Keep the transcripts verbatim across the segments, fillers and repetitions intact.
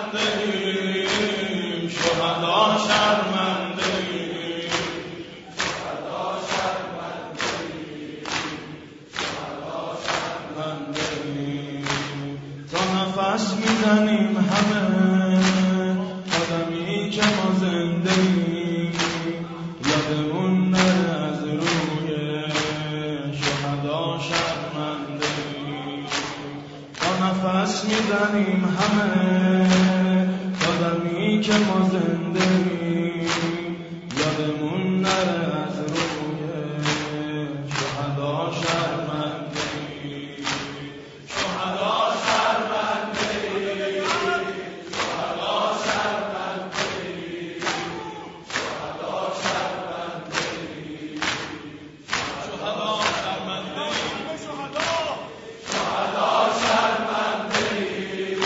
شرمنده ایم، شهدا شرمنده ایم، شهدا شرمنده ایم، شهدا شرمنده ایم. تا نفس میزنیم همه آدمی که ما زنده ایم، یادمون نره از روی شهدا شرمنده ایم. تا نفس میزنیم همه آدمی که ما زنده ایم، یادمون نره از روی شهدا شرمنده ایم. شهدا شرمنده ایم، شهدا شرمنده ایم، شهدا شرمنده ایم، شهدا شرمنده ایم، شهدا شرمنده ایم،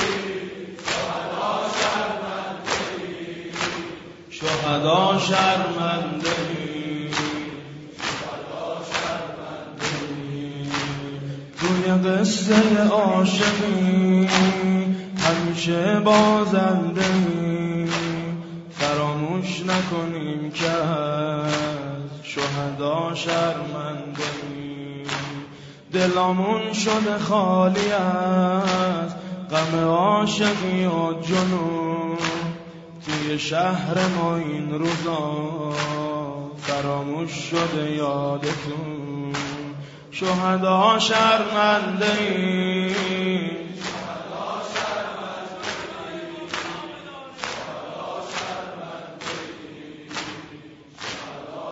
شهدا شرمنده ایم، شهدا شرمنده ایم. توی قصه عاشقی همیشه بازنده ایم، فراموش نکنیم که از شهدا شرمنده ایم. دلامون شده خالی از غم عاشقی و جنون، توی شهر ما این روزا فراموش شده یادتون. شهدا شرمنده ایم، شهدا شرمنده ایم، شهدا شرمنده ایم، شهدا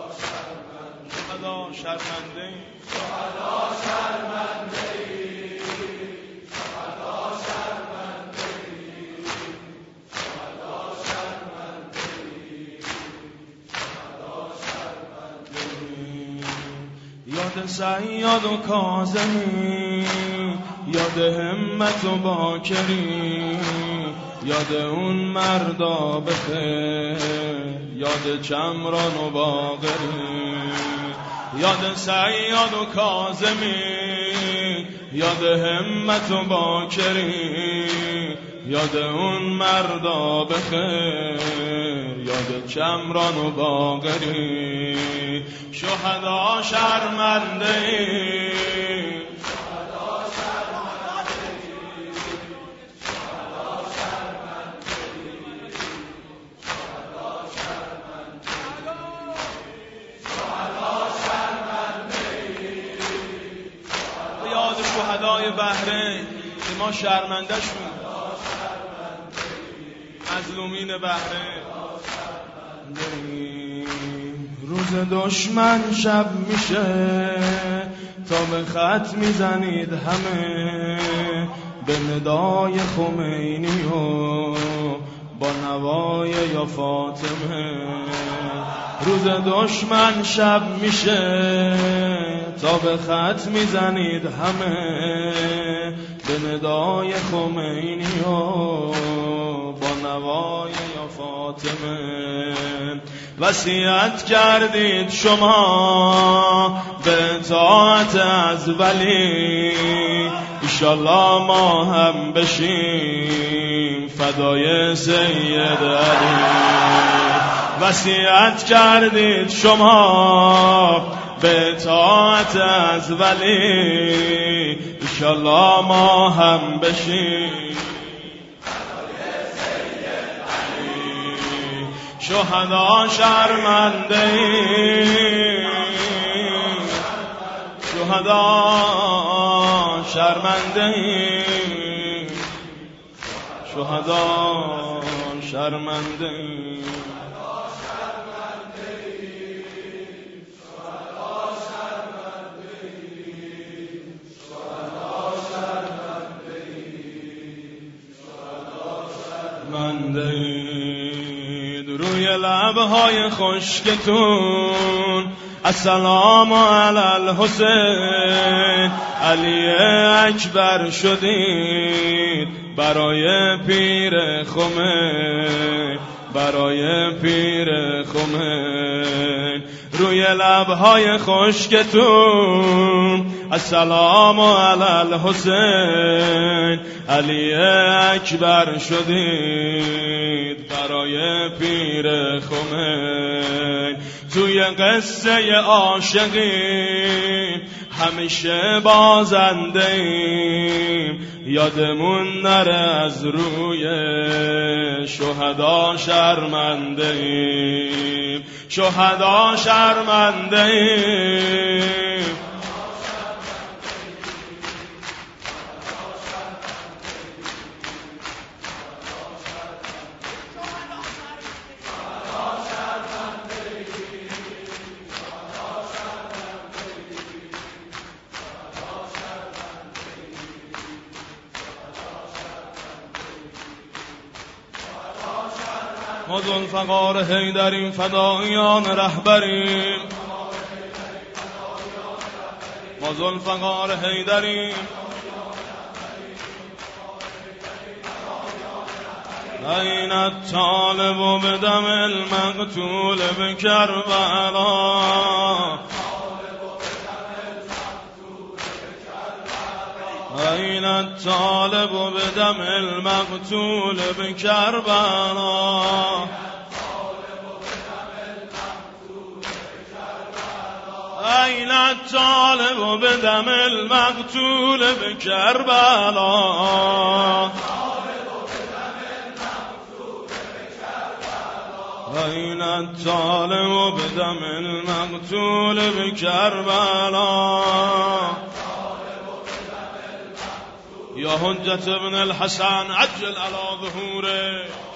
شرمنده ایم، شهدا شرمنده ایم، شهدا شرمنده ایم، شهدا شرمنده ایم، شهدا شرمنده ایم. یاد صیاد و کاظمی، یاد همت و باکری، یاد اون مردا بخیر، یاد چمران و باقری. یاد صیاد و کاظمی، یاد همت و باکری، یاد اون مردا بخیر، یاد چمران و باقری. شهدا شرمنده ایم، شهدا شرمنده ایم، شهدا شرمنده ایم، شهدا شرمنده ایم، شهدا شرمنده ایم. یاد شهدای بحرین که ما شرمنده شون، مظلومین بحرین. روز دشمن شب میشه تا به خط میزنید همه، به ندای خمینی و با نوای یا فاطمه. روز دشمن شب میشه تا به خط میزنید همه، به ندای خمینی و با نوای یا فاطمه. وصیت کردید شما به اطاعت از ولی، انشالله ما هم بشیم فدای سید علی. وصیت کردید شما به اطاعت از ولی، انشالله ما هم بشیم شهدا شرمنده ایم، شهدا شرمنده ایم، شهدا شرمنده ایم. روی لبهای خشکتون السلام علی الحسین، علی اکبر شدید برای پیر خمین، برای پیر خمین. روی لبهای خشکتون السلام علی الحسین علی اکبر شدید برای پیر خمین توی قصه عاشقین همیشه بازنده ایم یادمون نره از روی شهدا شرمنده ایم شهدا شرمنده ایم ما ذوالفقار حیدریم فدایان رهبریم ما ذوالفقار حیدریم این الطالب بدم المقتول بکربلا این الطالب بدم المقتول بکربلا این الطالب بدم المقتول بکربلا این الطالب بدم المقتول بکربلا یا حجت ابن الحسن عجل على ظهوره